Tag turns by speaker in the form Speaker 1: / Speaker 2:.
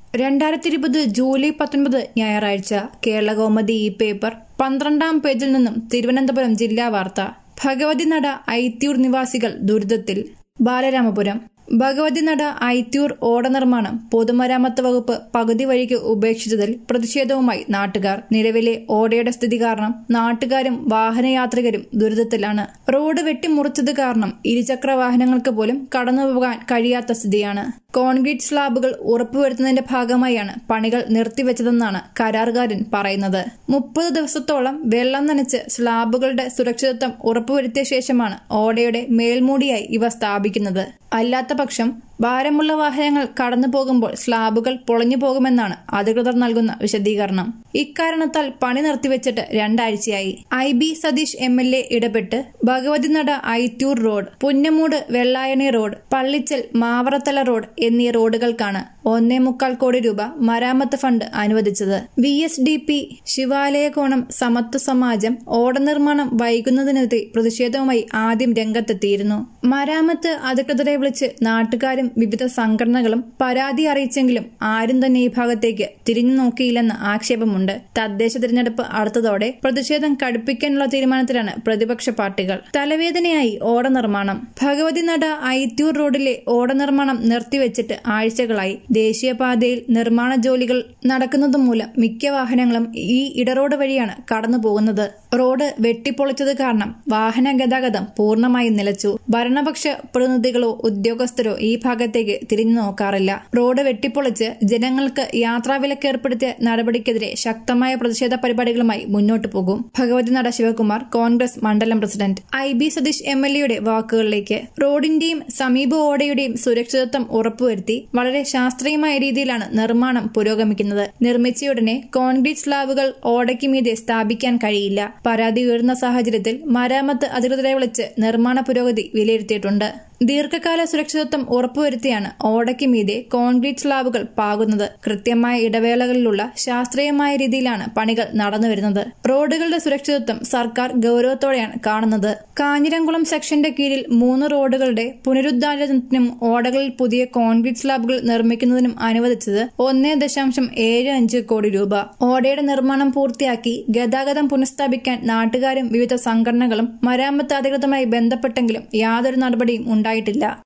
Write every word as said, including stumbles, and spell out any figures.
Speaker 1: രണ്ടായിരത്തി ഇരുപത് ജൂലൈ പത്തൊൻപത് ഞായറാഴ്ച കേരളകൗമുദി ഈ പേപ്പർ പന്ത്രണ്ടാം പേജിൽ നിന്നും തിരുവനന്തപുരം ജില്ലാ വാർത്ത. ഭഗവതിനട ഐത്തിയൂർ നിവാസികൾ ദുരിതത്തിൽ. ബാലരാമപുരം. ഭഗവതിനട ഐത്തിയൂർ ഓട നിർമ്മാണം പൊതുമരാമത്ത് വകുപ്പ് പകുതി വഴിക്ക് ഉപേക്ഷിച്ചതിൽ പ്രതിഷേധവുമായി നാട്ടുകാർ. നിലവിലെ ഓടയുടെ സ്ഥിതി കാരണം നാട്ടുകാരും വാഹനയാത്രികരും ദുരിതത്തിലാണ്. റോഡ് വെട്ടിമുറിച്ചത് കാരണം ഇരുചക്ര വാഹനങ്ങൾക്ക് പോലും കടന്നുപോകാൻ കഴിയാത്ത സ്ഥിതിയാണ്. കോൺക്രീറ്റ് സ്ലാബുകൾ ഉറപ്പുവരുത്തുന്നതിന്റെ ഭാഗമായാണ് പണികൾ നിർത്തിവെച്ചതെന്നാണ് കരാറുകാരൻ പറയുന്നത്. മുപ്പത് ദിവസത്തോളം വെള്ളം നനച്ച് സ്ലാബുകളുടെ സുരക്ഷിതത്വം ഉറപ്പുവരുത്തിയ ശേഷമാണ് ഓടയുടെ മേൽമൂടിയായി ഇവ സ്ഥാപിക്കുന്നത്. അല്ലാത്ത പക്ഷം ഭാരമുള്ള വാഹനങ്ങൾ കടന്നു പോകുമ്പോൾ സ്ലാബുകൾ പൊളഞ്ഞു പോകുമെന്നാണ് അധികൃതർ നൽകുന്ന വിശദീകരണം. ഇക്കാരണത്താൽ പണി നിർത്തിവെച്ചിട്ട് രണ്ടാഴ്ചയായി. I B Satish M L A ഇടപെട്ട് Bhagavathinada Aithiyoor road, Punnamoodu Vellayani road, Pallichal Mavarathala road എന്നീ റോഡുകൾക്കാണ് ഒന്നേ മുക്കാൽ കോടി രൂപ മരാമത്ത് ഫണ്ട് അനുവദിച്ചത്. V S D P, Shivalayakonam സമത്വ സമാജം ഓട നിർമ്മാണം വൈകുന്നതിനെതിരെ പ്രതിഷേധവുമായി ആദ്യം രംഗത്തെത്തിയിരുന്നു. മരാമത്ത് അധികൃതരെ വിളിച്ച് നാട്ടുകാരും വിവിധ സംഘടനകളും പരാതി അറിയിച്ചെങ്കിലും ആരും തന്നെ ഈ ഭാഗത്തേക്ക് തിരിഞ്ഞു നോക്കിയില്ലെന്ന് ആക്ഷേപമുണ്ട്. തദ്ദേശ തിരഞ്ഞെടുപ്പ് അടുത്തതോടെ പ്രതിഷേധം കടുപ്പിക്കാനുള്ള തീരുമാനത്തിലാണ് പ്രതിപക്ഷ പാർട്ടികൾ. തലവേദനയായി ഓട നിർമ്മാണം. ഭഗവതിനട ഐത്തിയൂർ റോഡിലെ ഓട നിർമ്മാണം നിർത്തിവെച്ചിട്ട് ആഴ്ചകളായി. ദേശീയപാതയിൽ നിർമ്മാണ ജോലികൾ നടക്കുന്നതുമൂലം മിക്ക വാഹനങ്ങളും ഈ ഇടറോഡ് വഴിയാണ് കടന്നു പോകുന്നത്. റോഡ് വെട്ടിപ്പൊളിച്ചത് കാരണം വാഹന ഗതാഗതം പൂർണ്ണമായും നിലച്ചു. ഭരണപക്ഷ പ്രതിനിധികളോ ഉദ്യോഗസ്ഥരോ ഈ ഭാഗത്തേക്ക് തിരിഞ്ഞു നോക്കാറില്ല. റോഡ് വെട്ടിപ്പൊളിച്ച് ജനങ്ങൾക്ക് യാത്രാവിലക്ക് ഏർപ്പെടുത്തിയ നടപടിക്കെതിരെ ശക്തമായ പ്രതിഷേധ പരിപാടികളുമായി മുന്നോട്ടു പോകും. ഭഗവതിനട ശിവകുമാർ, കോൺഗ്രസ് മണ്ഡലം president. I B Satish M L എയുടെ വാക്കുകളിലേക്ക്. റോഡിന്റെയും സമീപ ഓടയുടെയും സുരക്ഷിതത്വം ഉറപ്പുവരുത്തി വളരെ ശാസ്ത്രീയമായ രീതിയിലാണ് നിർമ്മാണം പുരോഗമിക്കുന്നത്. നിർമ്മിച്ചയുടനെ കോൺക്രീറ്റ് സ്ലാബുകൾ ഓടയ്ക്ക് മീതെ സ്ഥാപിക്കാൻ കഴിയില്ല. പരാതി ഉയർന്ന സാഹചര്യത്തിൽ മരാമത്ത് അധികൃതരെ വിളിച്ച് നിർമ്മാണ പുരോഗതി വിലയിരുത്തിയിട്ടുണ്ട്. ദീർഘകാല സുരക്ഷിതത്വം ഉറപ്പുവരുത്തിയാണ് ഓടയ്ക്ക് മീതെ കോൺക്രീറ്റ് സ്ലാബുകൾ പാകുന്നത്. കൃത്യമായ ഇടവേളകളിലുള്ള ശാസ്ത്രീയമായ രീതിയിലാണ് പണികൾ നടന്നുവരുന്നത്. റോഡുകളുടെ സുരക്ഷിതത്വം സർക്കാർ ഗൌരവത്തോടെയാണ് കാണുന്നത്. കാഞ്ഞിരംകുളം സെക്ഷന്റെ കീഴിൽ മൂന്ന് റോഡുകളുടെ പുനരുദ്ധാരണത്തിനും ഓടകളിൽ പുതിയ കോൺക്രീറ്റ് സ്ലാബുകൾ നിർമ്മിക്കുന്നതിനും അനുവദിച്ചത് ഒന്നേ ദശാംശം ഏഴ് അഞ്ച് കോടി രൂപ. ഓടയുടെ നിർമ്മാണം പൂർത്തിയാക്കി ഗതാഗതം പുനഃസ്ഥാപിക്കാൻ നാട്ടുകാരും വിവിധ സംഘടനകളും മരാമത്ത് അധികൃതരുമായി ബന്ധപ്പെട്ടെങ്കിലും യാതൊരു നടപടിയും ഉണ്ടായിട്ടില്ല.